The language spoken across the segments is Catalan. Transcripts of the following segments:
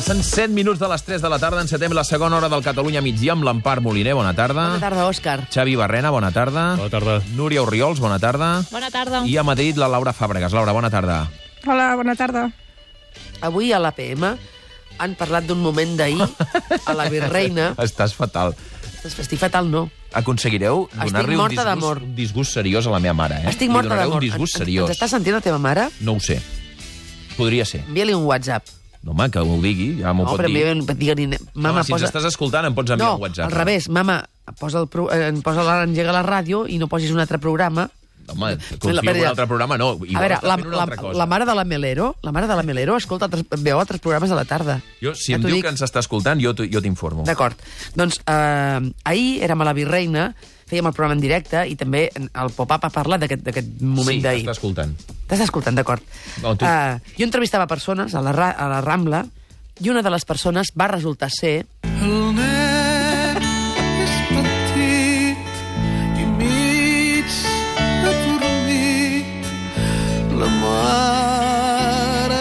Passen 7 minuts de les 3 de la tarda, encetem la segona hora del Catalunya migdia amb l'Empar Moliner, bona tarda. Bona tarda, Òscar. Xavi Barrena, bona tarda. Bona tarda. Núria Orriols, bona tarda. Bona tarda. I a Madrid, la Laura Fàbregas. Laura, bona tarda. Hola, bona tarda. Avui a l'APM han parlat d'un moment d'ahir a la Virreina. Estàs fatal. Estic fatal, no. Aconseguireu donar-li un disgust seriós a la meva mare, eh? Estic morta d'amor. Un disgust seriós. Ens està sentint la teva mare? No ho sé. Podria ser. Envia-li un WhatsApp. No, home, que m'ho digui, ja m'ho pot dir. Digue-li... Mama, si ens estàs escoltant, em pots enviar un WhatsApp. No, al revés. Mama, engega la ràdio i no posis un altre programa. Home, confio en un altre programa, no. A veure, la mare de la Melero escolta, veu altres programes a la tarda. Si em diu que ens està escoltant, jo t'informo. D'acord. Doncs ahir érem a la Virreina, fèiem el programa en directe i també el Pop-Up ha parlat d'aquest moment d'ahir. Sí, t'està escoltant. T'està escoltant, d'acord. Jo entrevistava persones a la Rambla i una de les persones va resultar ser... El nen és petit i mig adormit. La mare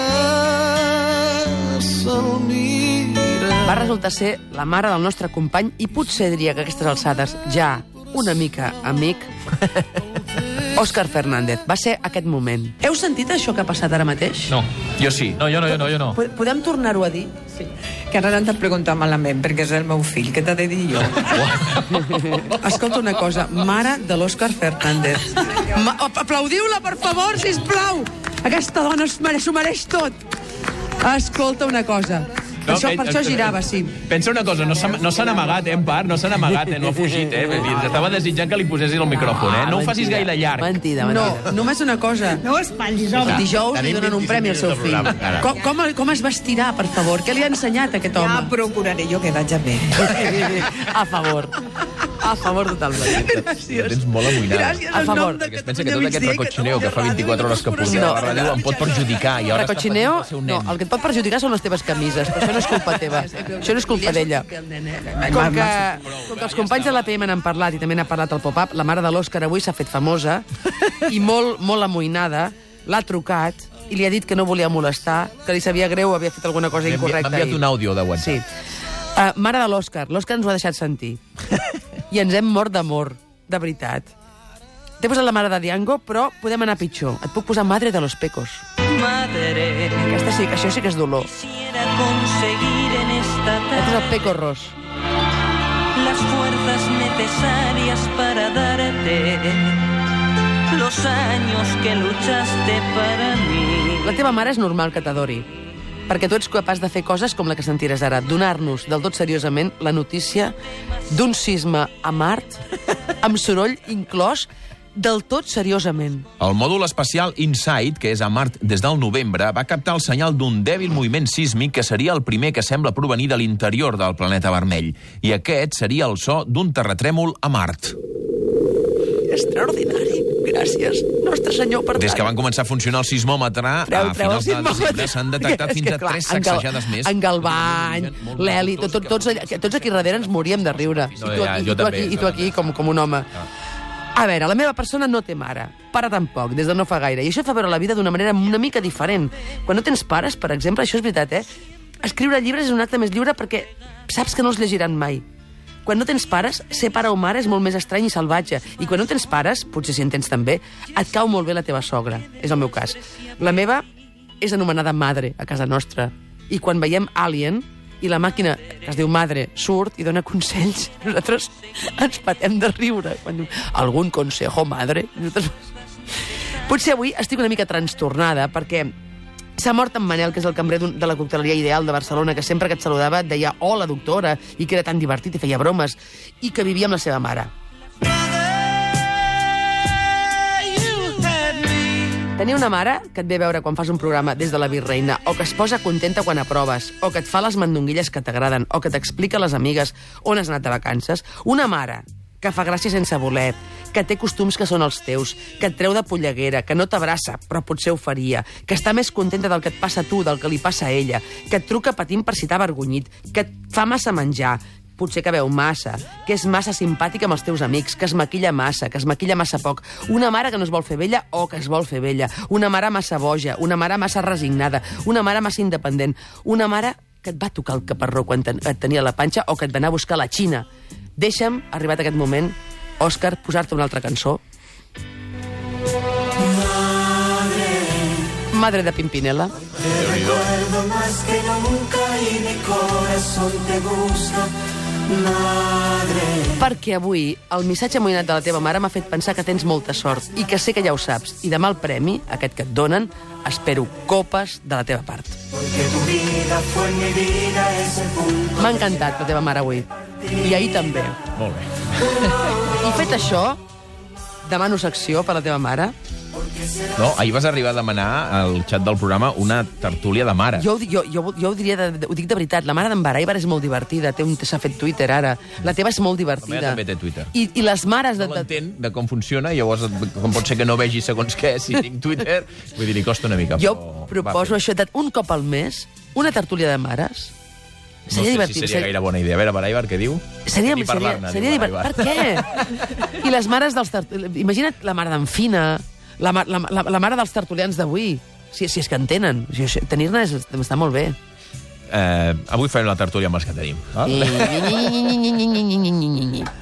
se'l mira. Va resultar ser la mare del nostre company i potser diria que a aquestes alçades ja una mica amic, Òscar Fernández. Va ser aquest moment. Heu sentit això que ha passat ara mateix? No, jo sí. No, jo no. Podem tornar-ho a dir? Sí. Que ara no t'ha preguntat malament, perquè és el meu fill. Què t'ha de dir jo? Escolta una cosa, mare de l'Òscar Fernández. Aplaudiu-la, per favor, sisplau! Aquesta dona s'ho mereix tot. Escolta una cosa. Per això girava, sí. Pensa una cosa, no s'han amagat, en part, no s'han amagat, no ha fugit, Estava desitjant que li posessis el micròfon, No ho facis gaire llarg. Mentida. No, només una cosa. No espatllis, home. Dijous li donen un premi al seu fill. Com es vestirà, per favor? Què li ha ensenyat aquest home? Ja procuraré jo que vaig a bé. A favor. A favor totalment. Gràcies. Tens molt amoïnada. A favor. Perquè es pensa que tot aquest recotxineo que fa 24 hores que porta a la ràdio em pot perjudicar. Recotxineo? No, el que et pot perjudicar són les teves camises, però això no és culpa teva. Això no és culpa d'ella. Com que els companys de l'APM n'han parlat i també n'ha parlat el Pop-Up, la mare de l'Òscar avui s'ha fet famosa i molt amoïnada, l'ha trucat i li ha dit que no volia molestar, que li sabia greu, havia fet alguna cosa incorrecta. M'ha enviat un àudio de WhatsApp. Sí. Mare de l'Òscar ens ho ha deixat sentir. I ens hem mort d'amor, de veritat. T'he posat la mare de Diango, però podem anar pitjor. Et puc posar Madre de los Pecos. Madre, Això sí que és dolor. quisiera conseguir en esta T'he posat Peco Ros. las fuerzas necesarias para darte los años que luchaste para mí. La teva mare és normal que t'adori, perquè tu ets capaç de fer coses com la que sentiràs ara, donar-nos del tot seriosament la notícia d'un sisme a Mart amb soroll inclòs del tot seriosament. El mòdul espacial InSight, que és a Mart des del novembre, va captar el senyal d'un dèbil moviment sísmic que seria el primer que sembla provenir de l'interior del planeta vermell. I aquest seria el so d'un terratrèmol a Mart. Extraordinari. Gràcies, Nostre Senyor, per tant. Des que van començar a funcionar el sismòmetre, a finals de desembre s'han detectat fins a 3 sacsejades més. En Galvany, l'Eli, tots aquí darrere ens moríem de riure. I tu aquí com un home. A veure, la meva persona no té mare, pare tampoc, des de no fa gaire, i això fa veure la vida d'una manera una mica diferent. Quan no tens pares, per exemple, això és veritat, escriure llibres és un acte més lliure perquè saps que no els llegiran mai. Quan no tens pares, ser pare o mare és molt més estrany i salvatge. I quan no tens pares, potser si en tens també, et cau molt bé la teva sogra. És el meu cas. La meva és anomenada Madre a casa nostra. I quan veiem Alien i la màquina, que es diu Madre, surt i dona consells, nosaltres ens patem de riure. Quan diu, algun consejo, Madre? Potser avui estic una mica trastornada perquè s'ha mort en Manel, que és el cambrer de la cocteleria Ideal de Barcelona, que sempre que et saludava et deia hola, doctora, i que era tan divertit i feia bromes, i que vivia amb la seva mare. Tenir una mare que et ve a veure quan fas un programa des de la Virreina, o que es posa contenta quan aproves, o que et fa les mandonguilles que t'agraden, o que t'explica a les amigues on has anat de vacances. Una mare que fa gràcia sense voler, que té costums que són els teus, que et treu de polleguera, que no t'abraça, però potser ho faria, que està més contenta del que et passa a tu, del que li passa a ella, que et truca patint per si t'ha avergonyit, que et fa massa menjar, potser que veu massa, que és massa simpàtica amb els teus amics, que es maquilla massa poc, una mare que no es vol fer vella o que es vol fer vella, una mare massa boja, una mare massa resignada, una mare massa independent, una mare que et va tocar el caparró quan et tenia a la panxa o que et va anar a buscar a la Xina. Deixa'm, arribat aquest moment, Òscar, posar-te una altra cançó. Madre de Pimpinela. Recuerdo más que nunca y mi corazón te busca, madre. Perquè avui el missatge amoïnat de la teva mare m'ha fet pensar que tens molta sort i que sé que ja ho saps. I demà el premi, aquest que et donen, espero copes de la teva part. M'ha encantat la teva mare avui. I ahir també. Molt bé. I fet això, demano secció per la teva mare. No, ahir vas arribar a demanar al xat del programa una tertúlia de mares. Jo ho diria, ho dic de veritat. La mare d'en Baraibar és molt divertida. S'ha fet Twitter ara. La teva és molt divertida. La meva també té Twitter. I les mares... No l'entén de com funciona, llavors com pot ser que no vegi segons què si tinc Twitter. Vull dir, li costa una mica. Jo proposo això, un cop al mes, una tertúlia de mares. No sé si seria gaire bona idea. A veure, Baraibar, què diu? Seria divertit. Per què? I les mares dels tertulians... Imagina't la mare d'en Fina, la mare dels tertulians d'avui, si és que en tenen. Tenir-ne està molt bé. Avui farem la tertúlia amb els que tenim.